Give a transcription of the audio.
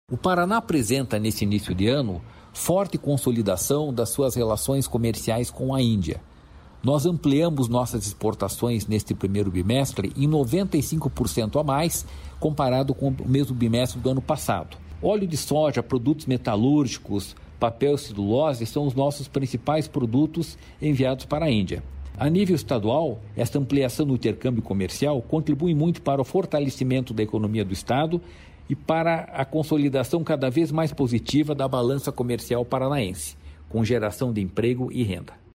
O Paraná apresenta, nesse início de ano, forte consolidação das suas relações comerciais com a Índia. Nós ampliamos nossas exportações neste primeiro bimestre em 95% a mais, comparado com o mesmo bimestre do ano passado. Óleo de soja, produtos metalúrgicos, papel e celulose são os nossos principais produtos enviados para a Índia. A nível estadual, esta ampliação do intercâmbio comercial contribui muito para o fortalecimento da economia do Estado e para a consolidação cada vez mais positiva da balança comercial paranaense, com geração de emprego e renda.